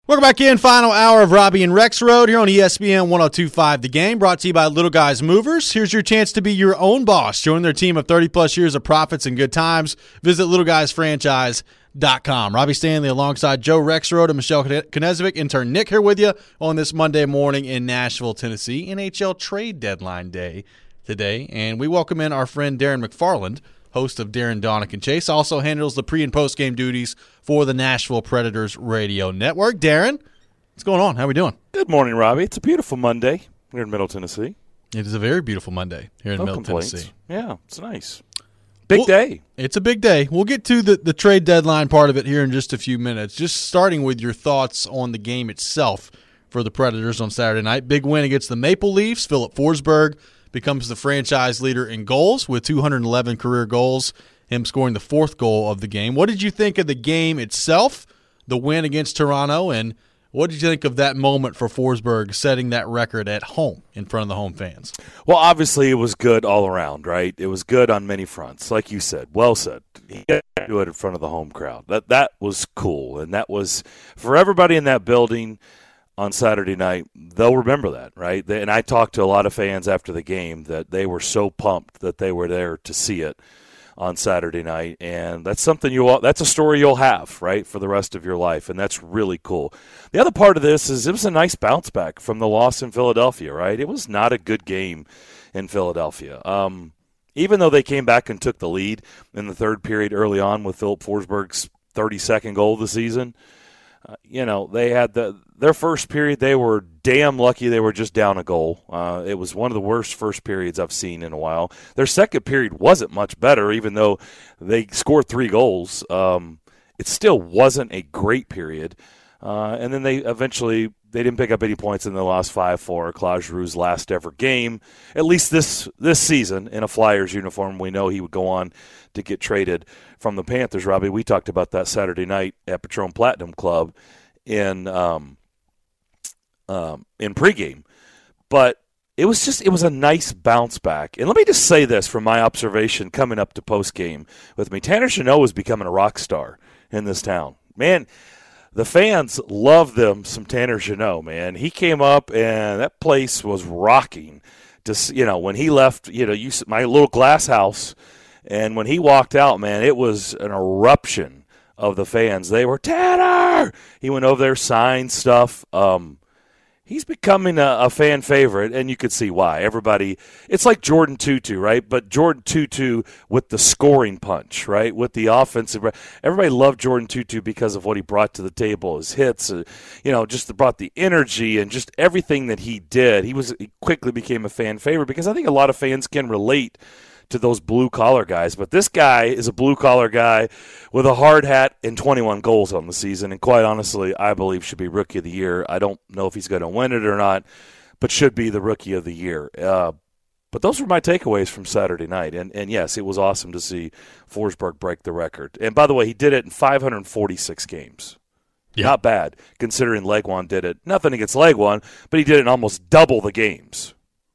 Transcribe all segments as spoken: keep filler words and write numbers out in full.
Welcome back in. Final hour of Robbie and Rex Road here on E S P N one oh two point five The Game, brought to you by Little Guys Movers. Here's your chance to be your own boss. Join their team of thirty-plus years of profits and good times. Visit little guys franchise dot com. Robbie Stanley alongside Joe Rexrode and Michelle Knezevic. Intern Nick here with you on this Monday morning in Nashville, Tennessee. N H L trade deadline day today, and we welcome in our friend Darren McFarland, host of Darren, Donick, and Chase. Also handles the pre- and post-game duties for the Nashville Predators radio network. Darren, what's going on? How are we doing? Good morning, Robbie. It's a beautiful Monday here in Middle Tennessee. It is a very beautiful Monday here in no Middle complaints. Tennessee. Yeah, it's nice. Big well, day. It's a big day. We'll get to the, the trade deadline part of it here in just a few minutes. Just starting with your thoughts on the game itself for the Predators on Saturday night. Big win against the Maple Leafs. Philip Forsberg becomes the franchise leader in goals with two hundred eleven career goals, him scoring the fourth goal of the game. What did you think of the game itself, the win against Toronto, and what did you think of that moment for Forsberg setting that record at home in front of the home fans? Well, obviously it was good all around, right? It was good on many fronts, like you said. Well said. He got to do it in front of the home crowd. That that was cool, and that was for everybody in that building on Saturday night. They'll remember that, right? They, and I talked to a lot of fans after the game that they were so pumped that they were there to see it on Saturday night, and that's something you all, that's a story you'll have, right, for the rest of your life, and that's really cool. The other part of this is it was a nice bounce back from the loss in Philadelphia, right? It was not a good game in Philadelphia. Um, even though they came back and took the lead in the third period early on with Philip Forsberg's thirty-second goal of the season, uh, you know, they had the their first period, they were damn lucky they were just down a goal. Uh, it was one of the worst first periods I've seen in a while. Their second period wasn't much better, even though they scored three goals. Um, it still wasn't a great period. Uh, and then they eventually they didn't pick up any points in the lost five four. Claude Giroux's last ever game, at least this this season, in a Flyers uniform. We know he would go on to get traded from the Panthers, Robbie. We talked about that Saturday night at Patron Platinum Club in um, um, in pregame. But it was just it was a nice bounce back. And let me just say this from my observation coming up to postgame with me. Tanner Jeannot is becoming a rock star in this town. Man, the fans love them some Tanner Jeannot, man. He came up, and that place was rocking. Just, you know, when he left, you know, you, my little glass house, and when he walked out, man, it was an eruption of the fans. They were, Tanner! He went over there, signed stuff. Um, he's becoming a, a fan favorite, and you could see why. Everybody, it's like Jordan Tutu, right? But Jordan Tutu with the scoring punch, right? With the offensive. Everybody loved Jordan Tutu because of what he brought to the table, his hits, uh, you know, just brought the energy and just everything that he did. He was he quickly became a fan favorite because I think a lot of fans can relate to those blue-collar guys. But this guy is a blue-collar guy with a hard hat and twenty-one goals on the season, and quite honestly, I believe should be Rookie of the Year. I don't know if he's going to win it or not, but should be the Rookie of the Year. Uh, but those were my takeaways from Saturday night, and, and yes, it was awesome to see Forsberg break the record. And by the way, he did it in five hundred forty-six games. Yeah. Not bad, considering Legwand did it. Nothing against Legwand, but he did it in almost double the games.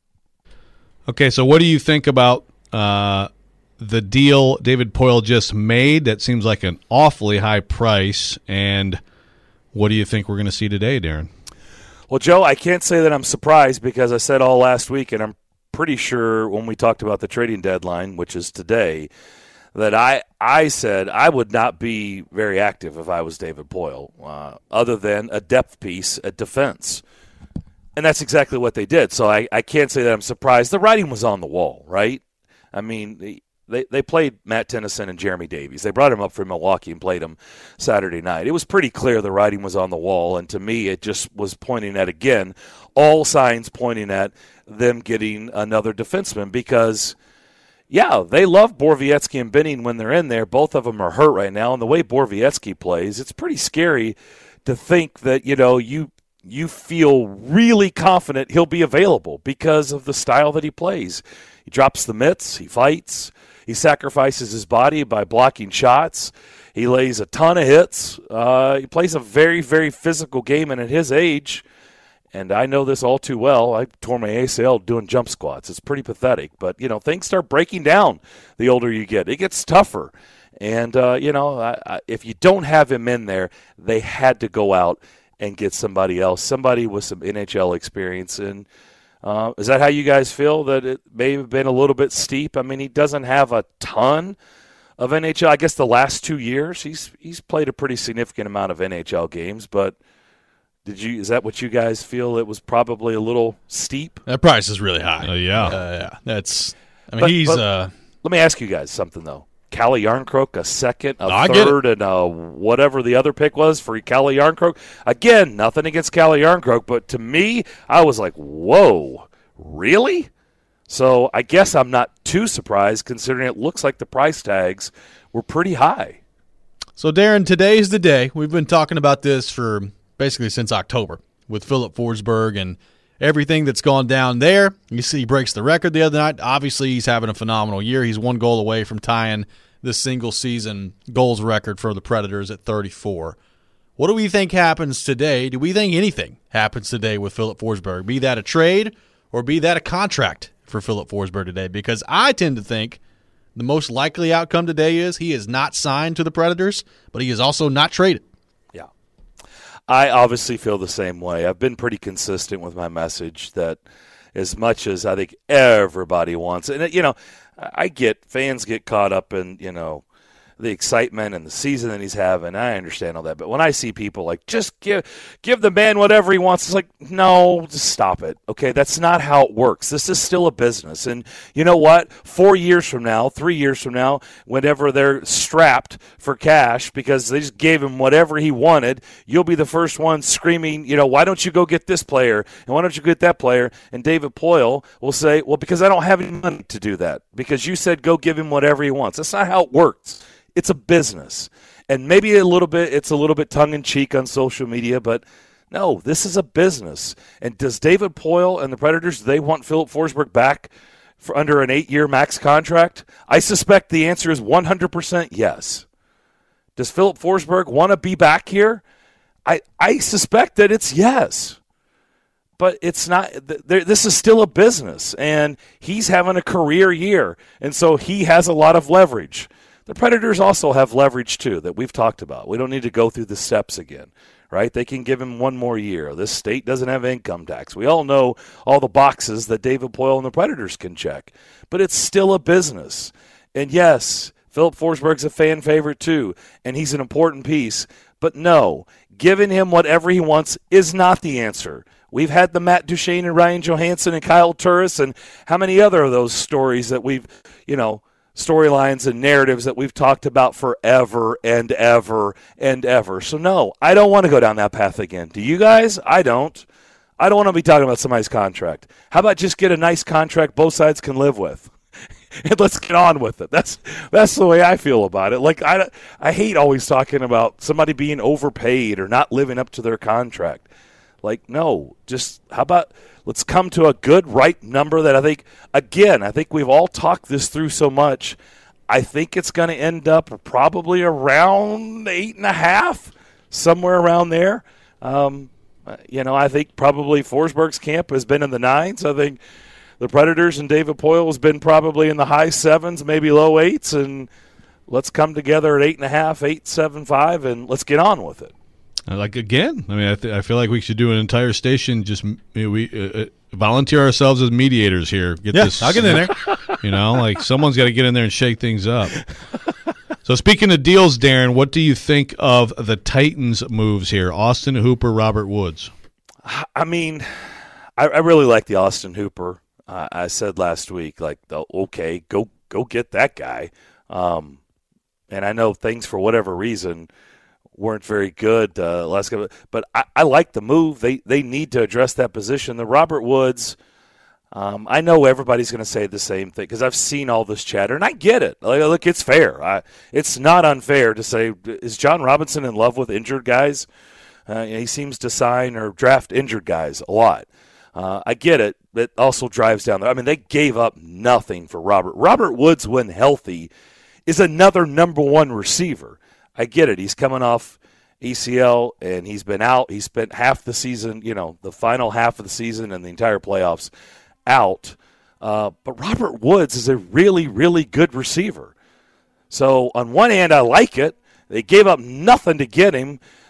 Okay, so what do you think about Uh, the deal David Poile just made? That seems like an awfully high price. And what do you think we're going to see today, Darren? Well, Joe, I can't say that I'm surprised because I said all last week, and I'm pretty sure when we talked about the trading deadline, which is today, that I I said I would not be very active if I was David Poile, uh, other than a depth piece at defense. And that's exactly what they did. So I, I can't say that I'm surprised. The writing was on the wall, right? I mean, they, they played Matt Tennyson and Jeremy Davies. They brought him up from Milwaukee and played him Saturday night. It was pretty clear the writing was on the wall, and to me it just was pointing at, again, all signs pointing at them getting another defenseman because, yeah, they love Borowiecki and Benning when they're in there. Both of them are hurt right now, and the way Borowiecki plays, it's pretty scary to think that, you know, you you feel really confident he'll be available because of the style that he plays. He drops the mitts, he fights, he sacrifices his body by blocking shots, he lays a ton of hits, uh, he plays a very, very physical game, and at his age, and I know this all too well, I tore my A C L doing jump squats. It's pretty pathetic, but, you know, things start breaking down the older you get. It gets tougher, and, uh, you know, I, I, if you don't have him in there, they had to go out and get somebody else, somebody with some N H L experience. And uh, is that how you guys feel, that it may have been a little bit steep? I mean, he doesn't have a ton of N H L. I guess the last two years he's he's played a pretty significant amount of N H L games, but did you is that what you guys feel, it was probably a little steep? That price is really high. Uh, yeah. Uh, yeah. That's I mean But- he's but- uh Let me ask you guys something, though. Calle Yarncroke, a second, a No, I get third, and a whatever the other pick was for Calle Yarncroke. Again, nothing against Calle Yarncroke, but to me, I was like, whoa, really? So I guess I'm not too surprised, considering it looks like the price tags were pretty high. So, Darren, today's the day. We've been talking about this for basically since October with Philip Forsberg and everything that's gone down there. You see he breaks the record the other night. Obviously, he's having a phenomenal year. He's one goal away from tying the single-season goals record for the Predators at thirty-four. What do we think happens today? Do we think anything happens today with Philip Forsberg? Be that a trade or be that a contract for Philip Forsberg today? Because I tend to think the most likely outcome today is he is not signed to the Predators, but he is also not traded. Yeah. I obviously feel the same way. I've been pretty consistent with my message that as much as I think everybody wants, and, you know, I get fans get caught up in, you know, the excitement and the season that he's having. I understand all that. But when I see people like, just give give the man whatever he wants, it's like, no, just stop it. Okay, that's not how it works. This is still a business. And you know what? Four years from now, three years from now, whenever they're strapped for cash because they just gave him whatever he wanted, you'll be the first one screaming, you know, why don't you go get this player? And why don't you get that player? And David Poile will say, well, because I don't have any money to do that. Because you said go give him whatever he wants. That's not how it works. It's a business. And maybe a little bit, it's a little bit tongue-in-cheek on social media, but no, this is a business. And does David Poile and the Predators, do they want Philip Forsberg back for under an eight-year max contract? I suspect the answer is one hundred percent yes. Does Philip Forsberg want to be back here? I, I suspect that it's yes. But it's not. This is still a business, and he's having a career year, and so he has a lot of leverage. The Predators also have leverage, too, that we've talked about. We don't need to go through the steps again, right? They can give him one more year. This state doesn't have income tax. We all know all the boxes that David Poile and the Predators can check. But it's still a business. And, yes, Philip Forsberg's a fan favorite, too, and he's an important piece. But, no, giving him whatever he wants is not the answer. We've had the Matt Duchene and Ryan Johansson and Kyle Turris and how many other of those stories that we've, you know, storylines and narratives that we've talked about forever and ever and ever. So, no, I don't want to go down that path again. Do you guys? I don't. I don't want to be talking about somebody's contract. How about just get a nice contract both sides can live with? And let's get on with it. That's that's the way I feel about it. Like, I, I hate always talking about somebody being overpaid or not living up to their contract. Like, no, just how about let's come to a good, right number that I think, again, I think we've all talked this through so much. I think it's going to end up probably around eight and a half, somewhere around there. Um, you know, I think probably Forsberg's camp has been in the nines. I think the Predators and David Poile has been probably in the high sevens, maybe low eights, and let's come together at eight and a half, eight, seven, five, and let's get on with it. Like, again, I mean, I, th- I feel like we should do an entire station, just you know, we uh, volunteer ourselves as mediators here. Get Yeah, this, I'll get in there. You know, like someone's got to get in there and shake things up. So speaking of deals, Darren, what do you think of the Titans' moves here? Austin Hooper, Robert Woods. I mean, I, I really like the Austin Hooper. Uh, I said last week, like, okay, go go get that guy. Um, and I know things, for whatever reason, weren't very good uh, last couple, but I, I like the move. They they need to address that position. The Robert Woods, um, I know everybody's going to say the same thing because I've seen all this chatter, and I get it. Like, look, it's fair. I, it's not unfair to say, is John Robinson in love with injured guys? Uh, he seems to sign or draft injured guys a lot. Uh, I get it. It also drives down there. I mean, they gave up nothing for Robert. Robert Woods, when healthy, is another number one receiver. I get it. He's coming off A C L, and he's been out. He spent half the season, you know, the final half of the season and the entire playoffs out. Uh, but Robert Woods is a really, really good receiver. So on one hand, I like it. They gave up nothing to get him.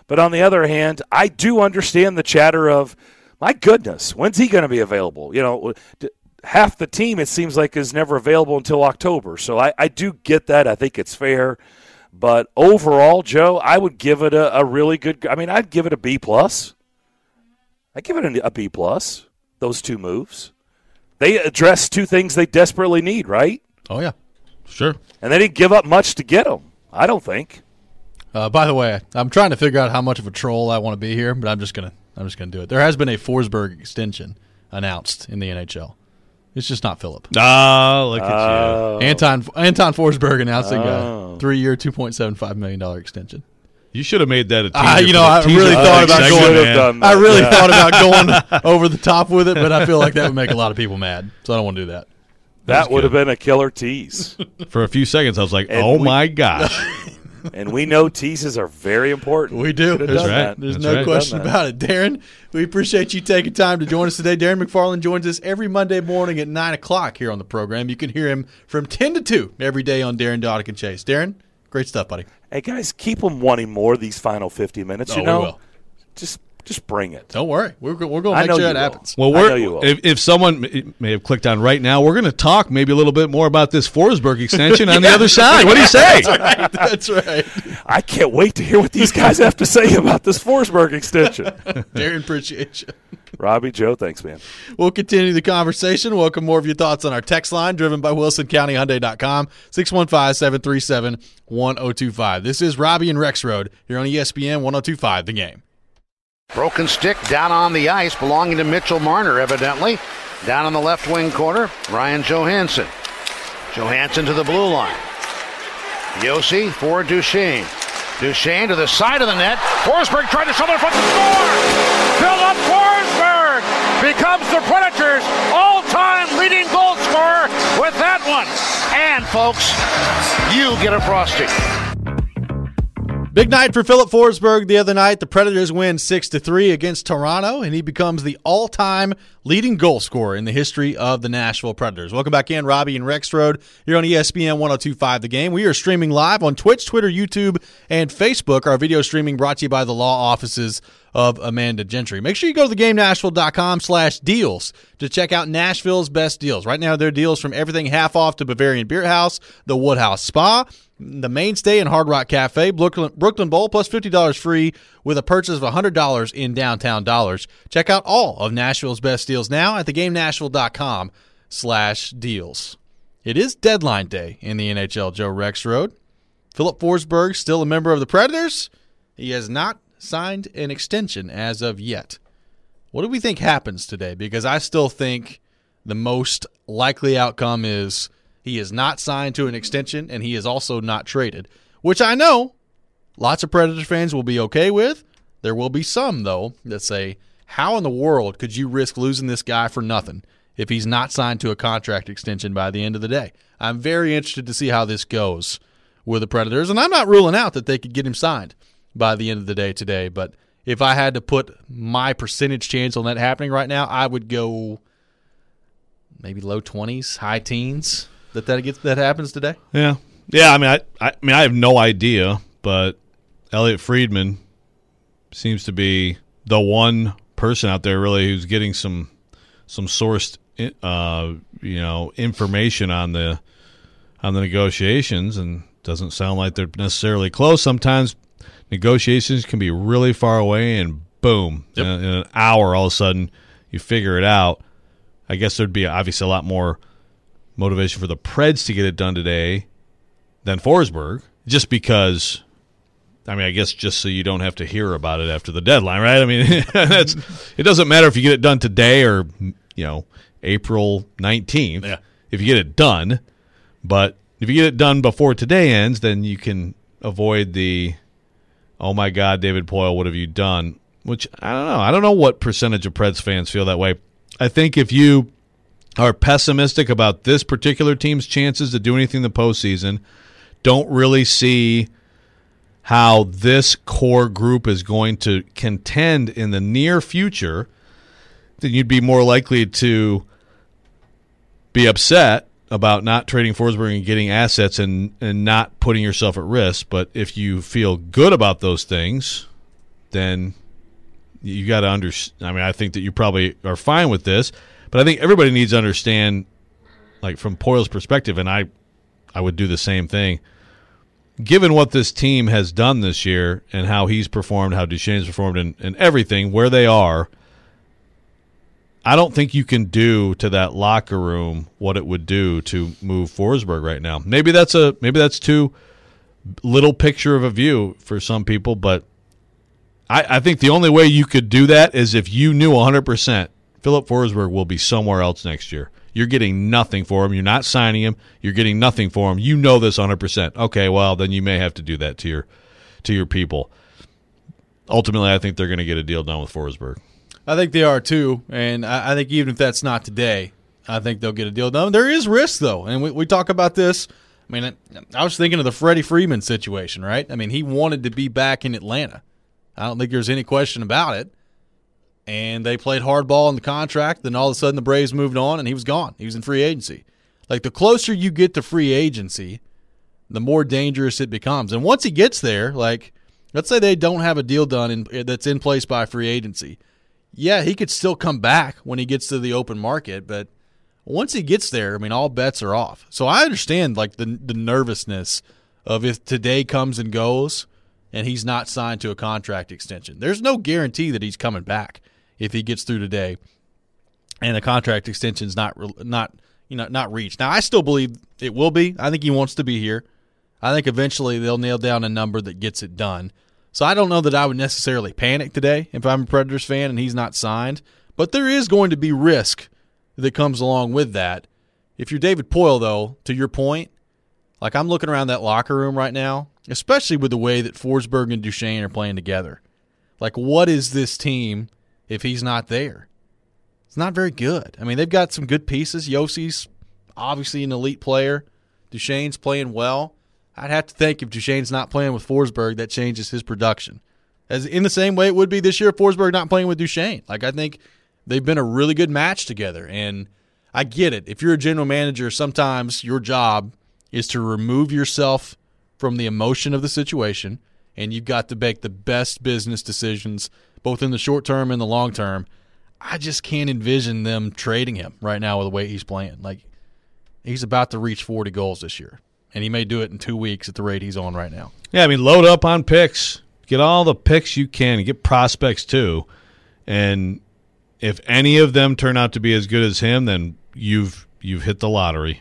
But on the other hand, I do understand the chatter of, my goodness, when's he going to be available? You know, half the team, it seems like, is never available until October. So I, I do get that. I think it's fair. But overall, Joe, I would give it a, a really good – I mean, I'd give it a B plus. I'd give it a, a B plus, those two moves. They address two things they desperately need, right? Oh, yeah. Sure. And they didn't give up much to get them, I don't think. Uh, by the way, I'm trying to figure out how much of a troll I want to be here, but I'm just gonna I'm just gonna do it. There has been a Forsberg extension announced in the N H L. It's just not Philip. Oh, look at Oh. you. Anton Anton Forsberg announcing Oh. a three-year, two point seven five million dollars extension. You should have made that a teaser. Ah, you for know, the I teaser really for thought the about segment, going- Should have man. done that, I really yeah. thought about going over the top with it, but I feel like that would make a lot of people mad, so I don't want to do that. That would have been a killer tease. For a few seconds, I was like, And oh, we- my gosh. And we know teases are very important. We do. Could have There's, done right. that. there's That's no right. question Done that. about it. Darren, we appreciate you taking time to join us today. Darren McFarland joins us every Monday morning at nine o'clock here on the program. You can hear him from ten to two every day on Darren Dodick and Chase. Darren, great stuff, buddy. Hey, guys, keep them wanting more these final fifty minutes. Oh, you we know, will. Just just bring it. Don't worry. We're, go- we're going I to make know sure you that will. happens. Well, I we're, know you will. if, if someone may- may have clicked on right now, we're going to talk maybe a little bit more about this Forsberg extension on the other side. What do you say? That's right. I can't wait to hear what these guys have to say about this Forsberg extension. Darren, appreciate you. Robbie, Joe, thanks, man. We'll continue the conversation. Welcome more of your thoughts on our text line, driven by Wilson County Hyundai dot com, six one five, seven three seven, one oh two five. This is Robbie and Rex Road here on E S P N one oh two five, The Game. Broken stick down on the ice, belonging to Mitchell Marner, evidently. Down on the left wing corner, Ryan Johansson. Johansson to the blue line. Yossi for Duchesne. Duchesne to the side of the net. Forsberg tried to shove it front to score. Philip Forsberg becomes the Predators' all-time leading goal scorer with that one. And, folks, you get a Frosty. Big night for Philip Forsberg the other night. The Predators win six to three against Toronto, and he becomes the all-time leading goal scorer in the history of the Nashville Predators. Welcome back in, Robbie and Rex Road. You're on E S P N one oh two five The Game. We are streaming live on Twitch, Twitter, YouTube, and Facebook. Our video streaming brought to you by the law offices of Amanda Gentry. Make sure you go to the game nashville dot com slash deals to check out Nashville's best deals. Right now, there are deals from everything half off to Bavarian Beer House, the Woodhouse Spa, the Mainstay and Hard Rock Cafe, Brooklyn, Brooklyn Bowl, plus fifty dollars free with a purchase of one hundred dollars in downtown dollars. Check out all of Nashville's best deals now at the game nashville dot com slash deals. It is deadline day in the N H L, Joe Rex Road. Philip Forsberg, still a member of the Predators. He has not signed an extension as of yet. What do we think happens today? Because I still think the most likely outcome is he is not signed to an extension and he is also not traded, which I know lots of Predator fans will be okay with. There will be some, though, that say, how in the world could you risk losing this guy for nothing if he's not signed to a contract extension by the end of the day? I'm very interested to see how this goes with the Predators, and I'm not ruling out that they could get him signed by the end of the day today. But if I had to put my percentage chance on that happening right now, I would go maybe low twenties, high teens that that gets that happens today. Yeah. Yeah, I mean, I, I mean, I have no idea, but Elliot Friedman seems to be the one person out there really who's getting some some sourced, uh, you know, information on the on the negotiations, and doesn't sound like they're necessarily close. Sometimes negotiations can be really far away, and boom, Yep. in, in an hour, all of a sudden, you figure it out. I guess there'd be obviously a lot more motivation for the Preds to get it done today than Forsberg, just because, I mean, I guess just so you don't have to hear about it after the deadline, right? I mean, that's it doesn't matter if you get it done today or, you know, April nineteenth, Yeah. if you get it done. But if you get it done before today ends, then you can avoid the, oh, my God, David Poile, what have you done? Which, I don't know. I don't know what percentage of Preds fans feel that way. I think if you are pessimistic about this particular team's chances to do anything in the postseason, don't really see how this core group is going to contend in the near future, then you'd be more likely to be upset about not trading Forsberg and getting assets and, and not putting yourself at risk. But if you feel good about those things, then you got to understand. I mean, I think that you probably are fine with this, but I think everybody needs to understand, like from Poyle's perspective, and I, I would do the same thing. Given what this team has done this year and how he's performed, how Duchesne's performed, and, and everything, where they are, I don't think you can do to that locker room what it would do to move Forsberg right now. Maybe that's a maybe that's too little picture of a view for some people, but I, I think the only way you could do that is if you knew one hundred percent Philip Forsberg will be somewhere else next year. You're getting nothing for him. You're not signing him. You're getting nothing for him. You know this one hundred percent. Okay, well, then you may have to do that to your to your people. Ultimately, I think they're going to get a deal done with Forsberg. I think they are too, and I, I think even if that's not today, I think they'll get a deal done. There is risk, though, and we, we talk about this. I mean, I was thinking of the Freddie Freeman situation, right? I mean, he wanted to be back in Atlanta. I don't think there's any question about it. And they played hardball in the contract. Then all of a sudden the Braves moved on, and he was gone. He was in free agency. Like, the closer you get to free agency, the more dangerous it becomes. And once he gets there, like, let's say they don't have a deal done in, that's in place by free agency. Yeah, he could still come back when he gets to the open market, but once he gets there, I mean, all bets are off. So I understand, like, the the nervousness of if today comes and goes and he's not signed to a contract extension. There's no guarantee that he's coming back if he gets through today and the contract extension's not not you know not reached. Now, I still believe it will be. I think he wants to be here. I think eventually they'll nail down a number that gets it done. So I don't know that I would necessarily panic today if I'm a Predators fan and he's not signed, but there is going to be risk that comes along with that. If you're David Poile, though, to your point, like, I'm looking around that locker room right now, especially with the way that Forsberg and Duchesne are playing together. Like, what is this team if he's not there? It's not very good. I mean, they've got some good pieces. Yossi's obviously an elite player. Duchesne's playing well. I'd have to think if Duchesne's not playing with Forsberg, that changes his production. As in the same way it would be this year if Forsberg not playing with Duchesne. Like, I think they've been a really good match together. And I get it. If you're a general manager, sometimes your job is to remove yourself from the emotion of the situation, and you've got to make the best business decisions, both in the short term and the long term. I just can't envision them trading him right now with the way he's playing. Like, he's about to reach forty goals this year, and he may do it in two weeks at the rate he's on right now. Yeah, I mean, load up on picks. Get all the picks you can. Get prospects, too. And if any of them turn out to be as good as him, then you've you've hit the lottery.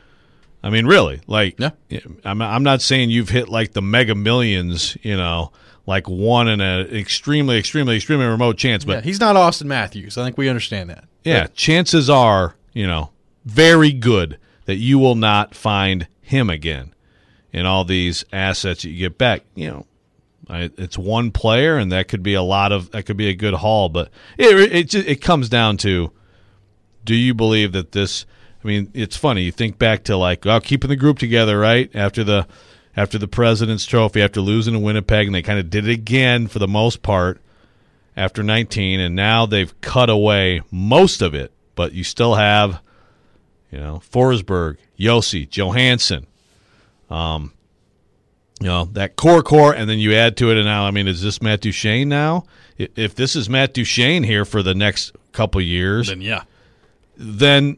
I mean, really. Like, yeah. I'm, I'm not saying you've hit, like, the mega millions, you know, like one in an extremely, extremely, extremely remote chance. But yeah, he's not Austin Matthews. I think we understand that. Yeah, but chances are, you know, very good that you will not find him again in all these assets that you get back. You know, it's one player, and that could be a lot of that could be a good haul. But it it it comes down to, do you believe that this? I mean, it's funny. You think back to, like, well, keeping the group together, right? After the after the President's Trophy, after losing to Winnipeg, and they kind of did it again for the most part after nineteen, and now they've cut away most of it. But you still have, you know, Forsberg, Josi, Johansson, um, you know, that core core, and then you add to it, and now, I mean, is this Matt Duchesne now? If this is Matt Duchesne here for the next couple years, then yeah, then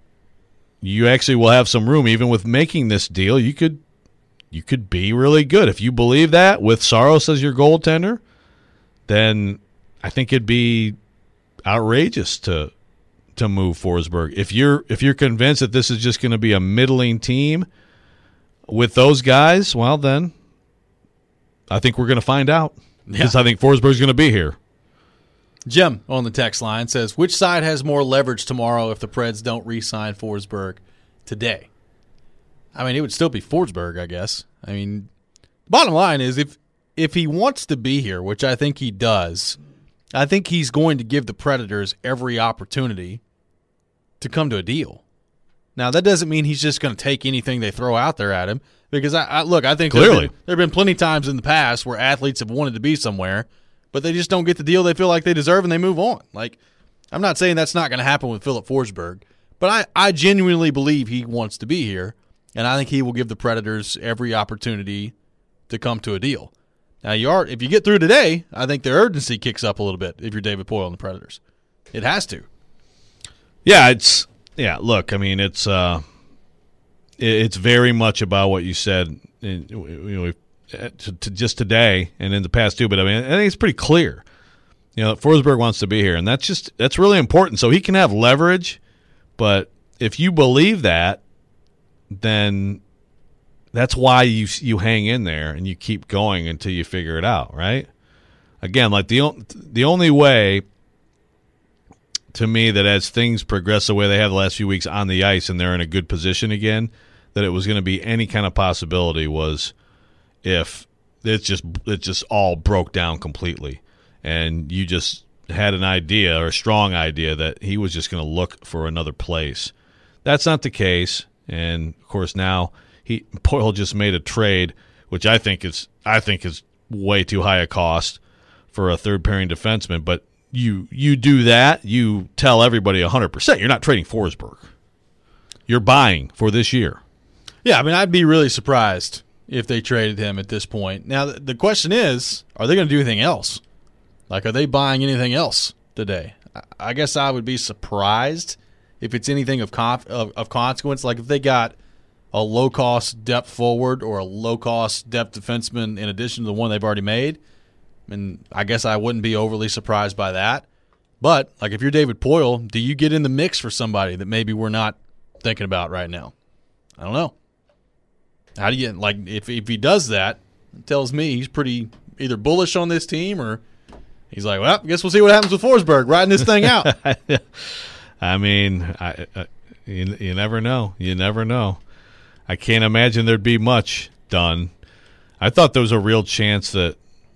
you actually will have some room. Even with making this deal, you could you could be really good. If you believe that, with Saros as your goaltender, then I think it'd be outrageous to to move Forsberg. If you're if you're convinced that this is just going to be a middling team with those guys, well, then I think we're going to find out, because yeah. I think Forsberg's going to be here. Jim on the text line says, which side has more leverage tomorrow if the Preds don't re-sign Forsberg today? I mean, it would still be Forsberg, I guess. I mean, bottom line is, if if he wants to be here, which I think he does, I think he's going to give the Predators every opportunity to come to a deal. Now, that doesn't mean he's just going to take anything they throw out there at him, because, I, I look, I think clearly there have been, been plenty of times in the past where athletes have wanted to be somewhere, but they just don't get the deal they feel like they deserve, and they move on. Like, I'm not saying that's not going to happen with Philip Forsberg, but I, I genuinely believe he wants to be here, and I think he will give the Predators every opportunity to come to a deal. Now, you are if you get through today, I think the urgency kicks up a little bit if you're David Poile and the Predators. It has to. Yeah, it's yeah. Look, I mean, it's uh, it's very much about what you said, in, you know, to, to just today and in the past too. But I mean, I think it's pretty clear. You know, Forsberg wants to be here, and that's just that's really important. So he can have leverage, but if you believe that, then that's why you you hang in there and you keep going until you figure it out, right? Again, like the the only way to me that as things progress the way they have the last few weeks on the ice and they're in a good position again, that it was going to be any kind of possibility was if it just it just all broke down completely and you just had an idea or a strong idea that he was just going to look for another place. That's not the case, and of course now he Poile just made a trade, which I think is I think is way too high a cost for a third pairing defenseman. But you you do that, you tell everybody one hundred percent you're not trading Forsberg. You're buying for this year. Yeah, I mean, I'd be really surprised if they traded him at this point. Now, the question is, are they going to do anything else? Like, are they buying anything else today? I guess I would be surprised if it's anything of conf- of, of consequence. Like, if they got a low-cost depth forward or a low-cost depth defenseman in addition to the one they've already made, and I guess I wouldn't be overly surprised by that. But, like, if you're David Poile, do you get in the mix for somebody that maybe we're not thinking about right now? I don't know. How do you, like, if if he does that, it tells me he's pretty either bullish on this team or he's like, well, I guess we'll see what happens with Forsberg riding this thing out. I mean, I, I, you, you never know. You never know. I can't imagine there'd be much done. I thought there was a real chance that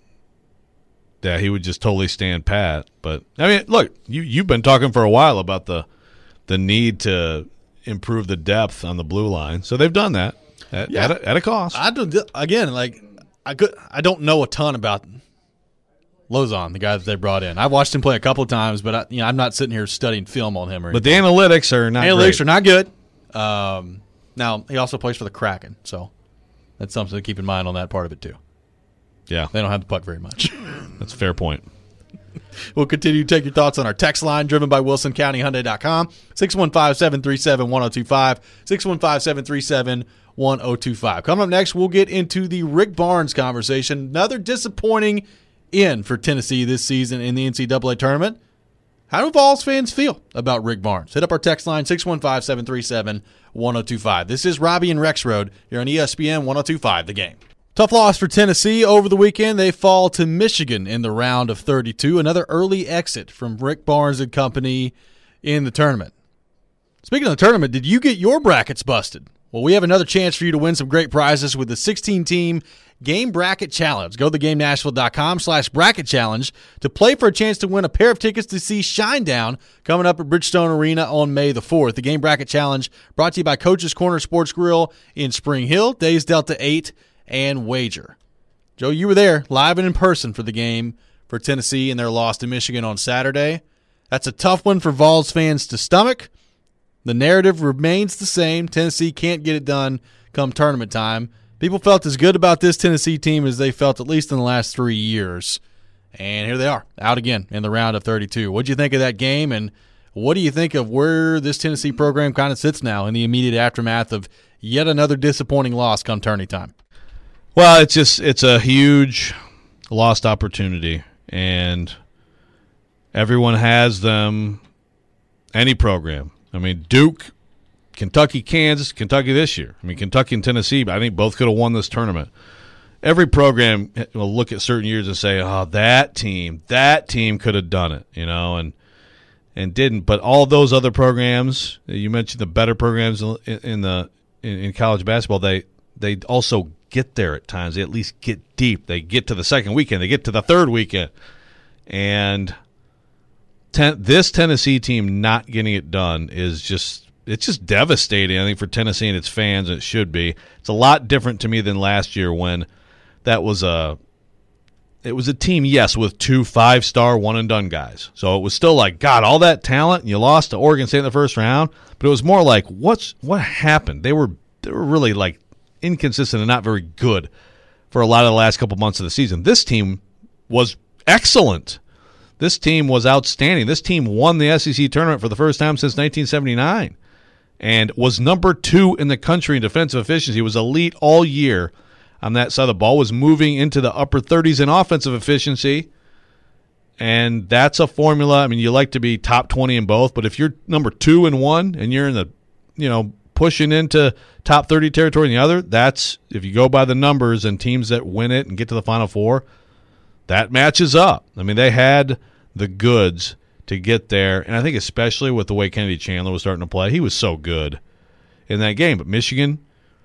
that he would just totally stand pat. But, I mean, look, you, you've been talking for a while about the the need to improve the depth on the blue line. So they've done that. At, yeah. at, a, at a cost. I do, again, like I could, I don't know a ton about Lozon, the guy that they brought in. I've watched him play a couple of times, but I, you know, I'm not sitting here studying film on him. Or but the analytics are not. Analytics great. are not good. Um, now he also plays for the Kraken, so that's something to keep in mind on that part of it too. Yeah, they don't have the puck very much. That's a fair point. We'll continue to take your thoughts on our text line, driven by Wilson County Hyundai dot com, six one five, seven three seven, one oh two five, six one five, seven three seven, one oh two five. Coming up next, we'll get into the Rick Barnes conversation. Another disappointing end for Tennessee this season in the N C double A tournament. How do Vols fans feel about Rick Barnes? Hit up our text line, six one five, seven three seven, one oh two five. This is Robbie and Rexroad here on E S P N one oh two five, The Game. Tough loss for Tennessee over the weekend. They fall to Michigan in the round of thirty-two. Another early exit from Rick Barnes and company in the tournament. Speaking of the tournament, did you get your brackets busted? Well, we have another chance for you to win some great prizes with the sixteen-team Game Bracket Challenge. Go to theGameNashville.com slash bracket challenge to play for a chance to win a pair of tickets to see Shinedown coming up at Bridgestone Arena on May the fourth. The Game Bracket Challenge brought to you by Coach's Corner Sports Grill in Spring Hill, Days Delta eight, and Wager. Joe, you were there live and in person for the game for Tennessee and their loss to Michigan on Saturday. That's a tough one for Vols fans to stomach. The narrative remains the same. Tennessee can't get it done come tournament time. People felt as good about this Tennessee team as they felt at least in the last three years. And here they are, out again in the round of thirty-two. What do you think of that game, and what do you think of where this Tennessee program kind of sits now in the immediate aftermath of yet another disappointing loss come tourney time? Well, it's just it's a huge lost opportunity, and everyone has them, any program. I mean, Duke, Kentucky, Kansas, Kentucky this year. I mean, Kentucky and Tennessee, I think both could have won this tournament. Every program will look at certain years and say, oh, that team, that team could have done it, you know, and and didn't. But all those other programs, you mentioned the better programs in, in the in, in college basketball, they they also get there at times. They at least get deep. They get to the second weekend. They get to the third weekend. And ten, this Tennessee team not getting it done is just it's just devastating, I think, for Tennessee and its fans, and it should be. It's a lot different to me than last year when that was a it was a team, yes, with two five-star one-and-done guys. So it was still like, God, all that talent, and you lost to Oregon State in the first round. But it was more like, what's what happened? They were they were really like inconsistent and not very good for a lot of the last couple months of the season. This team was excellent. This team was outstanding. This team won the S E C tournament for the first time since nineteen seventy-nine and was number two in the country in defensive efficiency. It was elite all year on that side of the ball, was moving into the upper thirties in offensive efficiency, and that's a formula. I mean, you like to be top twenty in both, but if you're number two in one and you're in the, you know, pushing into top thirty territory in the other, that's, if you go by the numbers and teams that win it and get to the Final Four, that matches up. I mean, they had the goods to get there, and I think especially with the way Kennedy Chandler was starting to play, he was so good in that game. But Michigan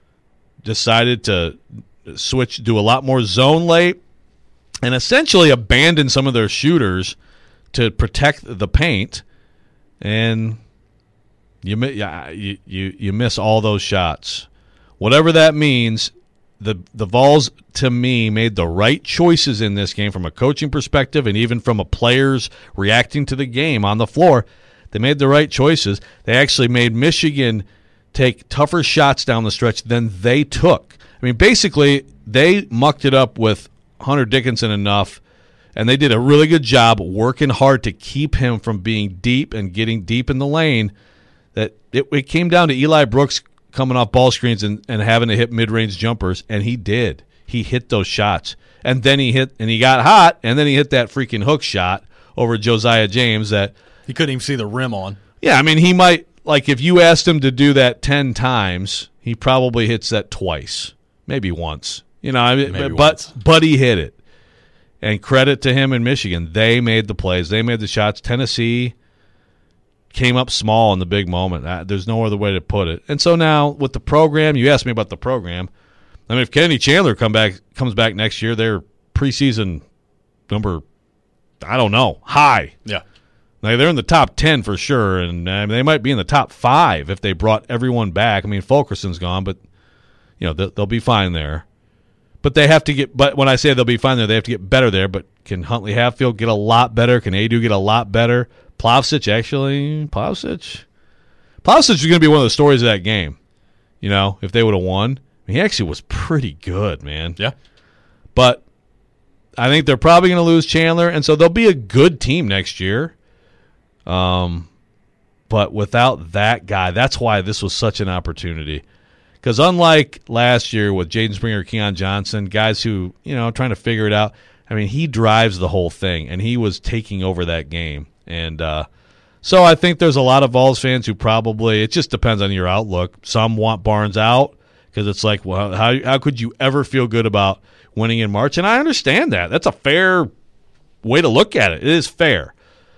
decided to switch, do a lot more zone late, and essentially abandon some of their shooters to protect the paint, and you you you, you miss all those shots. Whatever that means, the the Vols, to me, made the right choices in this game from a coaching perspective and even from a players reacting to the game on the floor. They made the right choices. They actually made Michigan take tougher shots down the stretch than they took. I mean, basically, they mucked it up with Hunter Dickinson enough, and they did a really good job working hard to keep him from being deep and getting deep in the lane, that it, it came down to Eli Brooks coming off ball screens and, and having to hit mid-range jumpers, and he did. He hit those shots. And then he hit, and he got hot, and then he hit that freaking hook shot over Josiah James that he couldn't even see the rim on. Yeah, I mean, he might, like, if you asked him to do that ten times, he probably hits that twice, maybe once. You know, I mean, maybe but once. but he hit it. And credit to him in Michigan. They made the plays. They made the shots. Tennessee came up small in the big moment. Uh, there's no other way to put it. And so now with the program, you asked me about the program. I mean, if Kennedy Chandler come back comes back next year, they're preseason number, I don't know, high. Yeah. Now, they're in the top ten for sure, and I mean, they might be in the top five if they brought everyone back. I mean, Fulkerson's gone, but you know they'll, they'll be fine there. But they have to get. But when I say they'll be fine there, they have to get better there. But can Huntley Hatfield get a lot better? Can Adu get a lot better? Plavsic, actually, Plavsic, Plavsic is going to be one of the stories of that game. You know, if they would have won, I mean, he actually was pretty good, man. Yeah. But I think they're probably going to lose Chandler, and so they'll be a good team next year. Um, but without that guy, that's why this was such an opportunity. Because unlike last year with Jaden Springer, Keon Johnson, guys who, you know, trying to figure it out, I mean, he drives the whole thing, and he was taking over that game. And uh, so I think there's a lot of Vols fans who probably, it just depends on your outlook. Some want Barnes out because it's like, well, how how could you ever feel good about winning in March? And I understand that. That's a fair way to look at it. It is fair.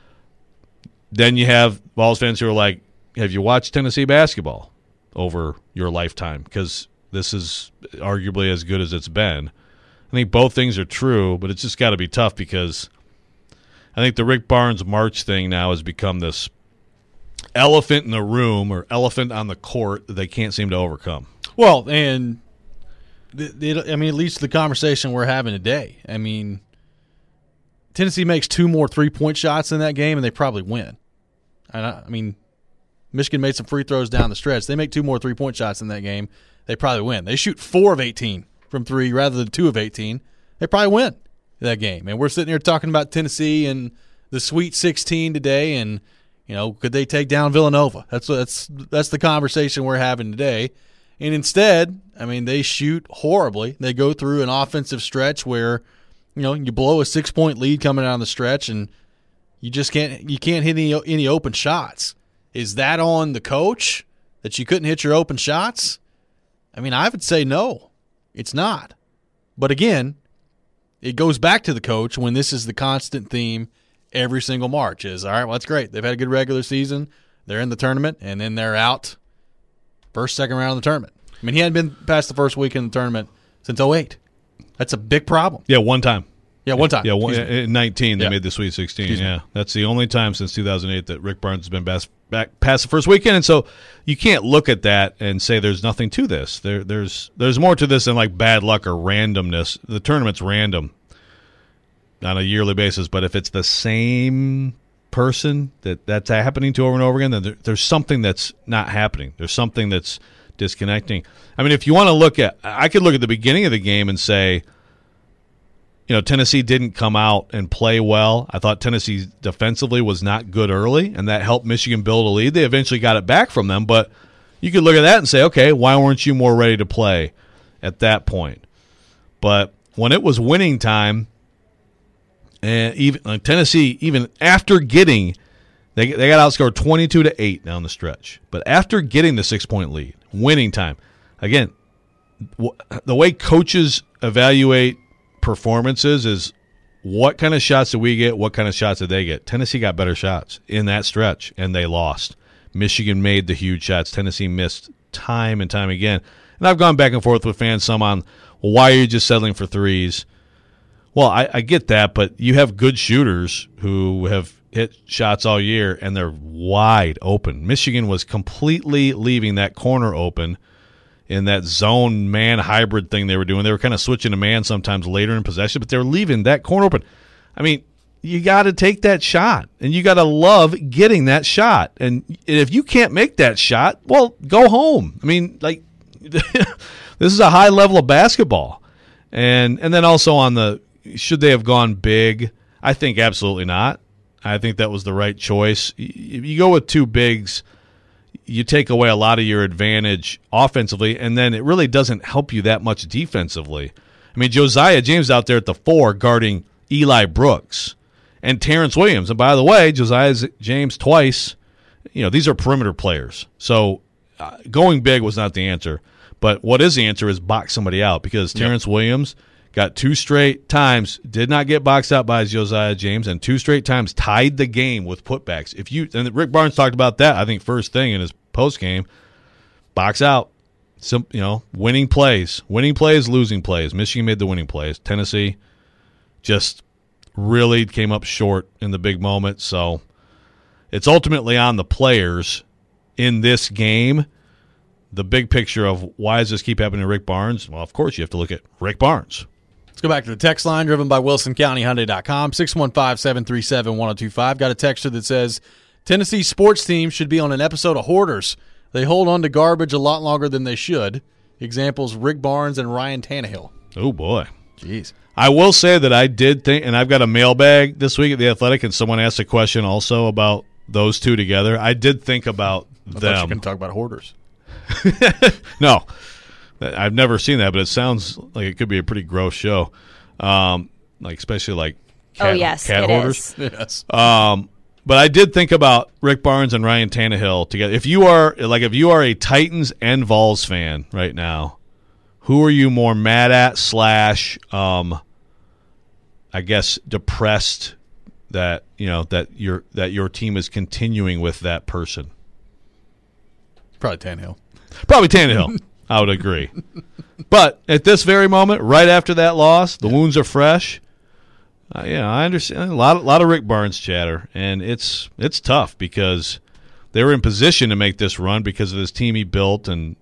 Then you have Vols fans who are like, have you watched Tennessee basketball over your lifetime? Because this is arguably as good as it's been. I think both things are true, but it's just got to be tough because I think the Rick Barnes March thing now has become this elephant in the room or elephant on the court that they can't seem to overcome. Well, and the, the, I mean, it leads to the conversation we're having today. I mean, Tennessee makes two more three-point shots in that game, and they probably win. And I, I mean, Michigan made some free throws down the stretch. They make two more three-point shots in that game, they probably win. They shoot four of eighteen from three rather than two of eighteen. They probably win that game. And we're sitting here talking about Tennessee and the Sweet sixteen today, and you know, could they take down Villanova? That's that's that's the conversation we're having today. And instead, I mean, they shoot horribly. They go through an offensive stretch where, you know, you blow a six-point lead coming down the stretch, and you just can't you can't hit any any open shots. Is that on the coach that you couldn't hit your open shots? I mean, I would say no, it's not. But again, it goes back to the coach when this is the constant theme every single March is, all right, well, that's great. They've had a good regular season. They're in the tournament, and then they're out first, second round of the tournament. I mean, he hadn't been past the first week in the tournament since oh eight. That's a big problem. Yeah, one time. Yeah, one time. Yeah, one, in nineteen they yeah. made the Sweet sixteen. Excuse yeah, me. that's the only time since two thousand eight that Rick Barnes has been back, back past the first weekend, and so you can't look at that and say there's nothing to this. There, there's there's more to this than like bad luck or randomness. The tournament's random on a yearly basis, but if it's the same person that that's happening to over and over again, then there, there's something that's not happening. There's something that's disconnecting. I mean, if you want to look at, I could look at the beginning of the game and say, you know, Tennessee didn't come out and play well. I thought Tennessee defensively was not good early, and that helped Michigan build a lead. They eventually got it back from them, but you could look at that and say, okay, why weren't you more ready to play at that point? But when it was winning time, and even like Tennessee, even after getting they they got outscored twenty-two to eight down the stretch, but after getting the six point lead, winning time, again, w- the way coaches evaluate performances is what kind of shots did we get, what kind of shots did they get. Tennessee got better shots in that stretch, and they lost. Michigan made the huge shots. Tennessee missed time and time again. And I've gone back and forth with fans, some on, well, why are you just settling for threes? Well, I, I get that, but you have good shooters who have hit shots all year, and they're wide open. Michigan was completely leaving that corner open in that zone man hybrid thing they were doing. They were kind of switching to man sometimes later in possession, but they were leaving that corner open. I mean, you got to take that shot, and you got to love getting that shot. And if you can't make that shot, well, go home. I mean, like, this is a high level of basketball. And and then also on the, should they have gone big? I think absolutely not. I think that was the right choice. You go with two bigs, you take away a lot of your advantage offensively, and then it really doesn't help you that much defensively. I mean, Josiah James out there at the four guarding Eli Brooks and Terrence Williams. And by the way, Josiah James twice, you know, these are perimeter players. So uh, going big was not the answer. But what is the answer is box somebody out, because Terrence yep. Williams got two straight times, did not get boxed out by Josiah James, and two straight times tied the game with putbacks. If you and Rick Barnes talked about that, I think first thing in his post game, box out. Some, you know, winning plays, winning plays, losing plays. Michigan made the winning plays. Tennessee just really came up short in the big moment. So it's ultimately on the players in this game. The big picture of why does this keep happening to Rick Barnes? Well, of course you have to look at Rick Barnes. Let's go back to the text line driven by Wilson County Hyundai dot com, six one five, seven three seven, one oh two five. Got a texter that says, Tennessee sports team should be on an episode of Hoarders. They hold on to garbage a lot longer than they should. Examples, Rick Barnes and Ryan Tannehill. Oh, boy. Jeez. I will say that I did think, and I've got a mailbag this week at The Athletic, and someone asked a question also about those two together. I did think about I them. thought you were going to talk about Hoarders. No, I've never seen that, but it sounds like it could be a pretty gross show, um, like especially like cat, oh yes, cat it hoarders. Is. Yes. Um, but I did think about Rick Barnes and Ryan Tannehill together. If you are like if you are a Titans and Vols fan right now, who are you more mad at slash, um, I guess depressed that you know that your that your team is continuing with that person? Probably Tannehill. Probably Tannehill. I would agree. But at this very moment, right after that loss, the yeah. wounds are fresh. Uh, yeah, I understand a lot, a lot of Rick Barnes chatter, and it's it's tough because they were in position to make this run because of this team he built, and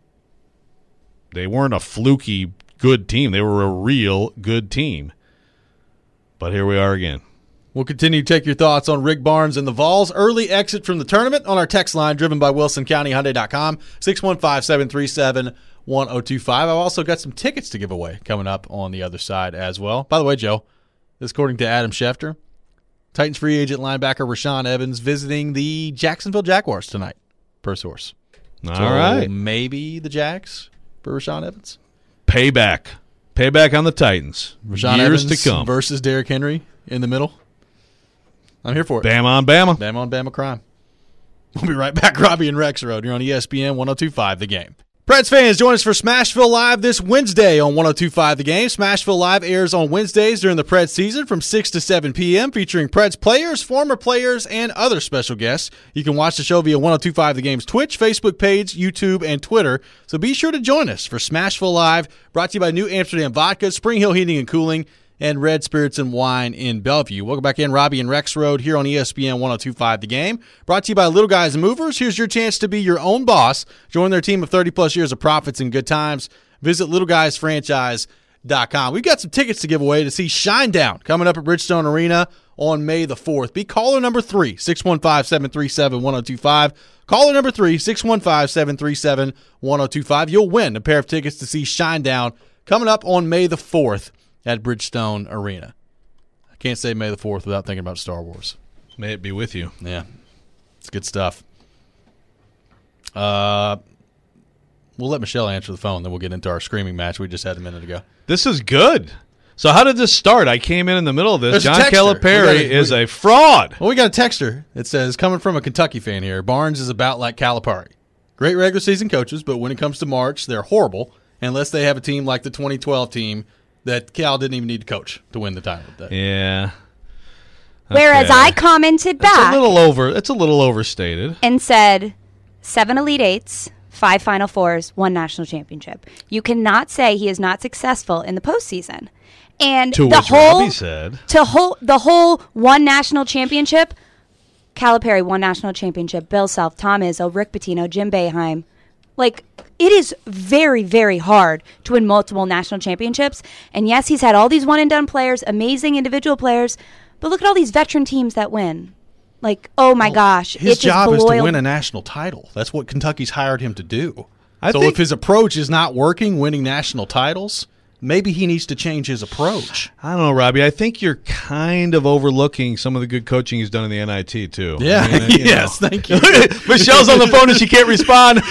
they weren't a fluky good team. They were a real good team. But here we are again. We'll continue to take your thoughts on Rick Barnes and the Vols' early exit from the tournament on our text line driven by Wilson County Hyundai dot com, six one five, seven three seven, one oh two five. I've also got some tickets to give away coming up on the other side as well. By the way, Joe, this according to Adam Schefter, Titans free agent linebacker Rashaan Evans visiting the Jacksonville Jaguars tonight, per source. All so right. Maybe the Jags for Rashaan Evans? Payback. Payback on the Titans. Rashaan Years Evans to come. Versus Derrick Henry in the middle. I'm here for it. Bama on Bama. Bama on Bama crime. We'll be right back. Robbie and Rex Road. You're on E S P N one oh two point five The Game. Preds fans, join us for Smashville Live this Wednesday on one oh two point five The Game. Smashville Live airs on Wednesdays during the Preds season from six to seven p.m., featuring Preds players, former players, and other special guests. You can watch the show via one oh two point five The Game's Twitch, Facebook page, YouTube, and Twitter. So be sure to join us for Smashville Live, brought to you by New Amsterdam Vodka, Spring Hill Heating and Cooling, and Red Spirits and Wine in Bellevue. Welcome back in, Robbie and Rex Road here on E S P N one oh two point five The Game. Brought to you by Little Guys Movers. Here's your chance to be your own boss. Join their team of thirty-plus years of profits and good times. Visit little guys franchise dot com. We've got some tickets to give away to see Shinedown coming up at Bridgestone Arena on May the fourth. Be caller number three, six one five, seven three seven, one oh two five. Caller number three, six one five, seven three seven, one oh two five. You'll win a pair of tickets to see Shinedown coming up on May the fourth at Bridgestone Arena. Can't say May the fourth without thinking about Star Wars. May it be with you. Yeah, it's good stuff. Uh, we'll let Michelle answer the phone, then we'll get into our screaming match we just had a minute ago. This is good. So how did this start? I came in in the middle of this. There's a John texter. Calipari We gotta- is we- a fraud. Well, we got a texter. It says, coming from a Kentucky fan here, Barnes is about like Calipari. Great regular season coaches, but when it comes to March, they're horrible unless they have a team like the twenty twelve team that Cal didn't even need to coach to win the title. That. Yeah. Whereas Okay. I commented It's back a little over. It's a little overstated. and said seven Elite Eights, five Final Fours, one national championship. You cannot say he is not successful in the postseason. And To the which whole Robbie said, to whole the whole one national championship. Calipari one national championship. Bill Self, Tom Izzo, Rick Pitino, Jim Boeheim. Like, it is very, very hard to win multiple national championships. And yes, he's had all these one and done players, amazing individual players, but look at all these veteran teams that win. Like, oh my gosh, His it job just is to boiled- win a national title. That's what Kentucky's hired him to do. I so think- if his approach is not working, winning national titles, maybe he needs to change his approach. I don't know, Robbie. I think you're kind of overlooking some of the good coaching he's done in the N I T, too. Yeah, I mean, you yes, know. thank you. Michelle's on the phone and she can't respond.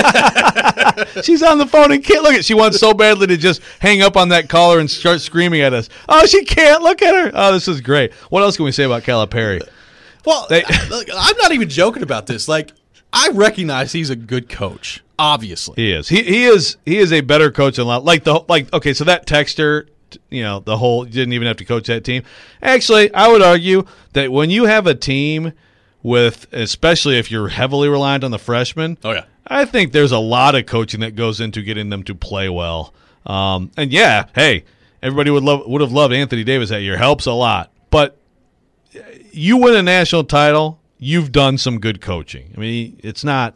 She's on the phone and can't look at. She wants so badly to just hang up on that caller and start screaming at us. Oh, she can't look at her. Oh, this is great. What else can we say about Calipari? Well, They- look, I'm not even joking about this. Like, I recognize he's a good coach, obviously. He is. He he is. He is a better coach than a lot. Like the like. Okay, so that texter, you know, the whole didn't even have to coach that team. Actually, I would argue that when you have a team with, especially if you're heavily reliant on the freshmen. Oh, yeah. I think there's a lot of coaching that goes into getting them to play well. Um, and yeah, hey, everybody would love would have loved Anthony Davis that year. Helps a lot. But you win a national title, you've done some good coaching. I mean, it's not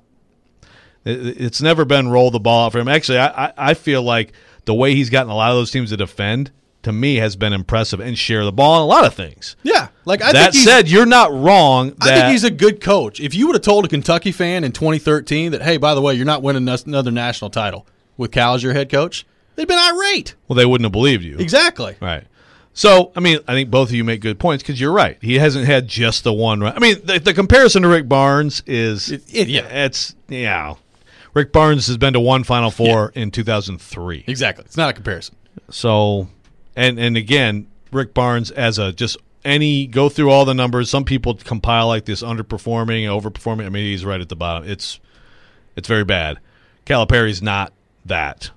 it- it's never been roll the ball out for him. Actually, I, I, I feel like the way he's gotten a lot of those teams to defend, to me, has been impressive and share the ball on a lot of things. Yeah. Like, I that think he's, said, you're not wrong. I that- think he's a good coach. If you would have told a Kentucky fan in twenty thirteen that, hey, by the way, you're not winning us- another national title with Cal as your head coach, they'd been irate. well, they wouldn't have believed you. Exactly. Right. So, I mean, I think both of you make good points because you're right. He hasn't had just the one run. I mean, the, the comparison to Rick Barnes is, It- it- yeah. it's, yeah. Rick Barnes has been to one Final Four in two thousand three. Exactly. It's not a comparison. So, and and again, Rick Barnes as a just any go through all the numbers. Some people compile like this underperforming, overperforming. I mean, he's right at the bottom. It's it's very bad. Calipari's not that.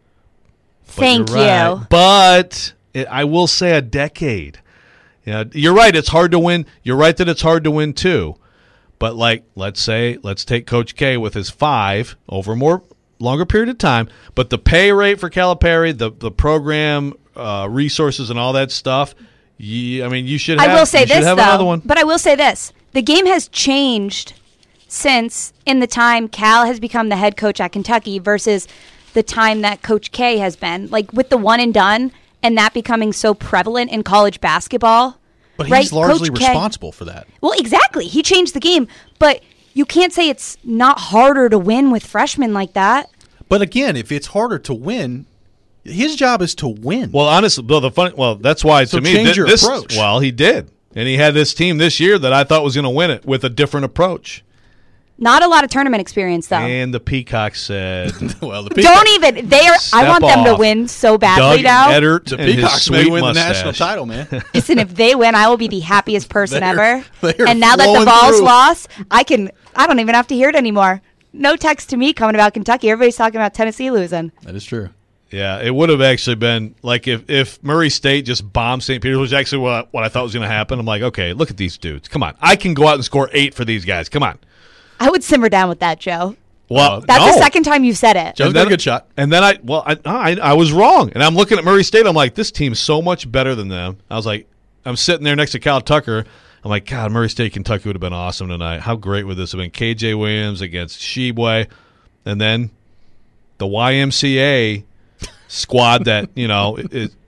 But Thank you're right. you. But it, I will say a decade. Yeah, you're right. It's hard to win. You're right that it's hard to win too. But like, let's say, let's take Coach K with his five over a more longer period of time. But the pay rate for Calipari, the the program uh, resources, and all that stuff. You, I mean, you should. Have, I will say you should this have though, another one. but I will say this: the game has changed since in the time Cal has become the head coach at Kentucky versus the time that Coach K has been. Like with the one and done, and that becoming so prevalent in college basketball. But right? he's largely Coach K- responsible for that. Well, exactly. He changed the game, but you can't say it's not harder to win with freshmen like that. But again, if it's harder to win, his job is to win. Well, honestly, well, the fun. Well, that's why So to me change thi- your this. approach. Well, he did, and he had this team this year that I thought was going to win it with a different approach. Not a lot of tournament experience, though. And the Peacocks said, well, the Don't even. They are. I Step want them to off. win so badly Doug now. Edert the and his Peacocks may sweet win mustache. the national title, man. Listen, if they win, I will be the happiest person They're- ever. they're And now that the flowing Vols through. lost, I can. I don't even have to hear it anymore. No text to me coming about Kentucky. Everybody's talking about Tennessee losing. That is true. Yeah, it would have actually been like if, if Murray State just bombed Saint Peter's, which is actually what, what I thought was going to happen. I'm like, okay, look at these dudes. Come on. I can go out and score eight for these guys. Come on. I would simmer down with that, Joe. Well, That's no. the second time you've said it. Joe's And got then- a good shot. And then I, well, I, I, I was wrong. And I'm looking at Murray State. I'm like, this team's so much better than them. I was like, I'm sitting there next to Cal Tucker. I'm like, God, Murray State, Kentucky would have been awesome tonight. How great would this have been? K J Williams against Sheboy. And then the Y M C A squad that, you know, it, it,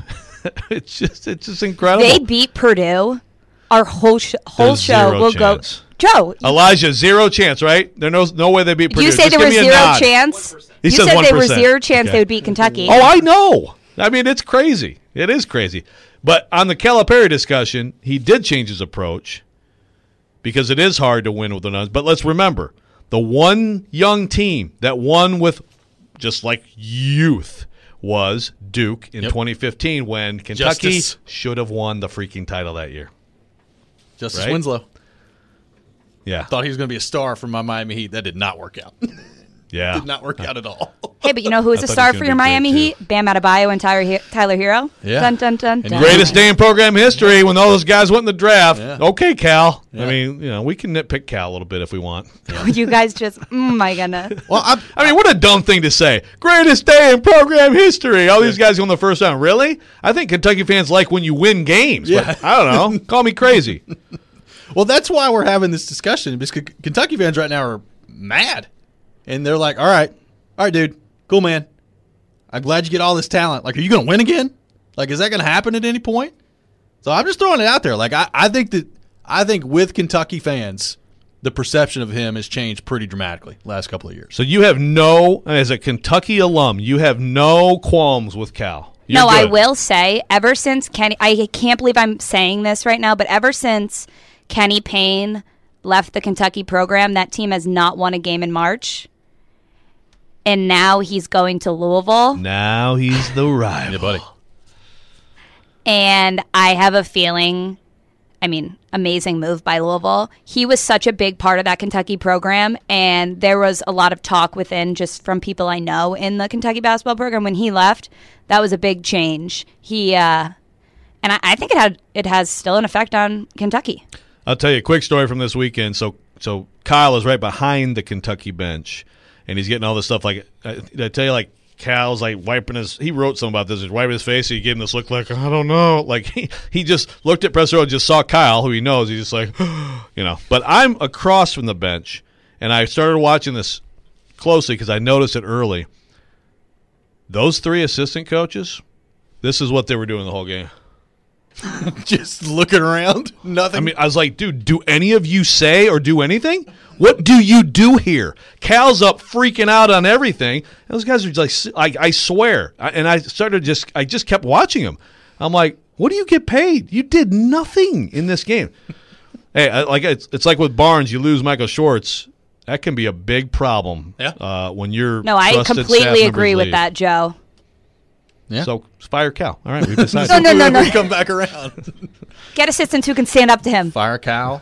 it's just it's just incredible. They beat Purdue. Our whole sh- whole There's show zero will chance. go. Joe, Elijah, zero chance, right? There's no, no way they beat Purdue. you say Just there give was me a zero nod. chance. He you says said there one was percent. zero chance Okay. they would beat Kentucky. Oh, I know. I mean, it's crazy. It is crazy. But on the Calipari discussion, he did change his approach because it is hard to win with the Nuns. But let's remember, the one young team that won with just like youth was Duke in Yep. twenty fifteen when Kentucky Justice. should have won the freaking title that year. Justice Right? Winslow. Yeah. Thought he was going to be a star for my Miami Heat. That did not work out. Yeah. Did not work out at all. Hey, but you know who was I a thought star he was for gonna your be great, Miami too. Heat? Bam Adebayo and Tyler, He- Tyler Hero. Yeah. Dun, dun, dun, And dun. Greatest day in program history when all those guys went in the draft. Yeah. Okay, Cal. Yeah. I mean, you know, we can nitpick Cal a little bit if we want. You guys just, mm, my goodness. Well, I, I mean, what a dumb thing to say. Greatest day in program history. All these guys go in the first round. Really? I think Kentucky fans like when you win games. Yeah. But I don't know. Call me crazy. well, that's why we're having this discussion because K- Kentucky fans right now are mad, and they're like, "All right, all right, dude, cool, man. I'm glad you get all this talent. Like, are you going to win again? Like, is that going to happen at any point?" So I'm just throwing it out there. Like, I, I think that I think with Kentucky fans, the perception of him has changed pretty dramatically last couple of years. So you have no, as a Kentucky alum, you have no qualms with Cal. You're no, I good. will say, ever since Kenny, I can't believe I'm saying this right now, but ever since Kenny Payne left the Kentucky program, that team has not won a game in March. And now he's going to Louisville. Now he's the rival. Yeah, buddy. And I have a feeling, I mean, amazing move by Louisville. He was such a big part of that Kentucky program, and there was a lot of talk within, just from people I know in the Kentucky basketball program, when he left. That was a big change. He, uh, and I, I think it had it has still an effect on Kentucky. I'll tell you a quick story from this weekend. So, so Kyle is right behind the Kentucky bench, and he's getting all this stuff. Like, I, I tell you, like, Cal's like wiping his. He wrote something about this. He's wiping his face. And he gave him this look like, I don't know. Like he, he just looked at press row and just saw Kyle, who he knows. He's just like, you know. But I'm across from the bench, and I started watching this closely because I noticed it early. Those three assistant coaches, this is what they were doing the whole game. Just looking around, nothing. I mean, I was like, dude, do any of you say or do anything? What do you do here? Cal's up freaking out on everything. Those guys are just like, I, I swear. I, and I started just, I just kept watching them. I'm like, what do you get paid? You did nothing in this game. Hey, I, like it's, it's like with Barnes, you lose Michael Schwartz. That can be a big problem. Yeah. Uh, when you're No, I trusted staff completely members agree with leave. that, Joe. yeah. So fire Cal. All right, we decided. No, no, no, no. We come back around. Get assistants who can stand up to him. Fire Cal.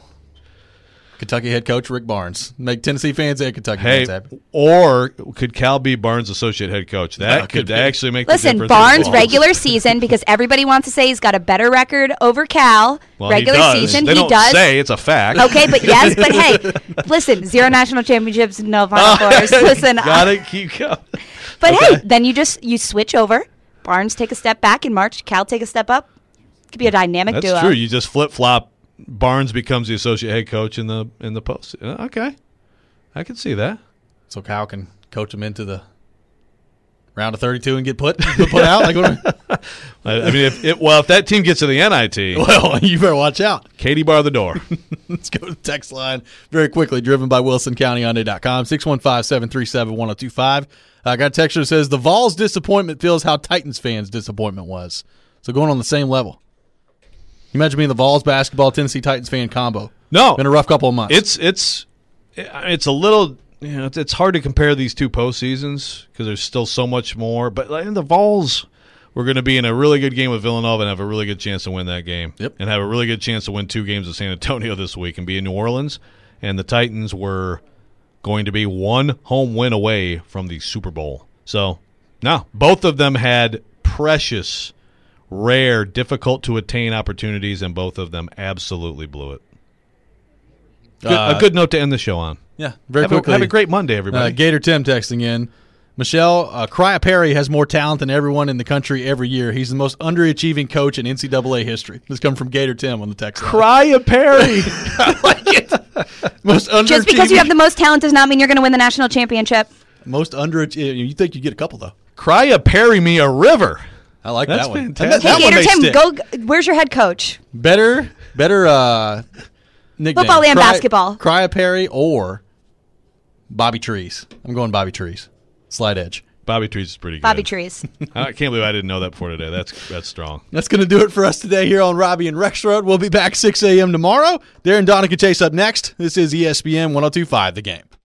Kentucky head coach Rick Barnes. Make Tennessee fans and Kentucky Hey, fans happy. or could Cal be Barnes' associate head coach? That Yeah, could could be. actually make the Listen, difference. Barnes Well, regular season, because everybody wants to say he's got a better record over Cal. well, regular he does. season, They he don't does. say it's a fact. Okay, but yes, but hey, listen, zero national championships, no Final Fours. Listen, Got uh, to keep going. but hey, then you just you switch over. Barnes take a step back in March. Cal take a step up. Could be a dynamic That's duo. true. You just flip flop. Barnes becomes the associate head coach in the in the post. Uh, Okay, I can see that. So Cal can coach him into the round of thirty-two and get put put out. Like, what- I, I mean, if it, well, if that team gets to the N I T, well, you better watch out. Katie bar the door. Let's go to the text line very quickly, driven by Wilson County Hyundai dot com, six one five, seven three seven, one oh two five. I got a texture that says, the Vols' disappointment feels how Titans fans' disappointment was. So going on the same level. You imagine being the Vols basketball, Tennessee Titans fan combo. No, Been a rough couple of months. It's it's it's a little you know it's, it's hard to compare these two postseasons because there's still so much more. But like, the Vols were going to be in a really good game with Villanova and have a really good chance to win that game. Yep. And have a really good chance to win two games with San Antonio this week and be in New Orleans. And the Titans were going to be one home win away from the Super Bowl. So no, both of them had precious, rare, difficult to attain opportunities, and both of them absolutely blew it. Good, Uh, a good note to end the show on. yeah, very Have a, quickly. have a great Monday, Uh, everybody. Gator Tim texting in. Michelle, uh, Crya Perry has more talent than everyone in the country every year. He's the most underachieving coach in N C double A history. This comes from Gator Tim on the text line. Crya Perry. I like it. Most underachieving. Just because you have the most talent does not mean you're going to win the national championship. most underachieving. You think you get a couple though? Crya Perry me a river. I like That's that one. fantastic. That, that Hey, one Gator may Tim, stick. go. Where's your head coach? better, better uh, nickname. Football and Cry- basketball. Crya Perry or Bobby Trees. I'm going Bobby Trees. Slide edge. Bobby Trees is pretty good. Bobby Trees. I can't believe I didn't know that before today. That's that's strong. That's going to do it for us today here on Robbie and Rex Road. We'll be back six a.m. tomorrow. Darren Donica Chase up next. This is E S P N one oh two point five The Game.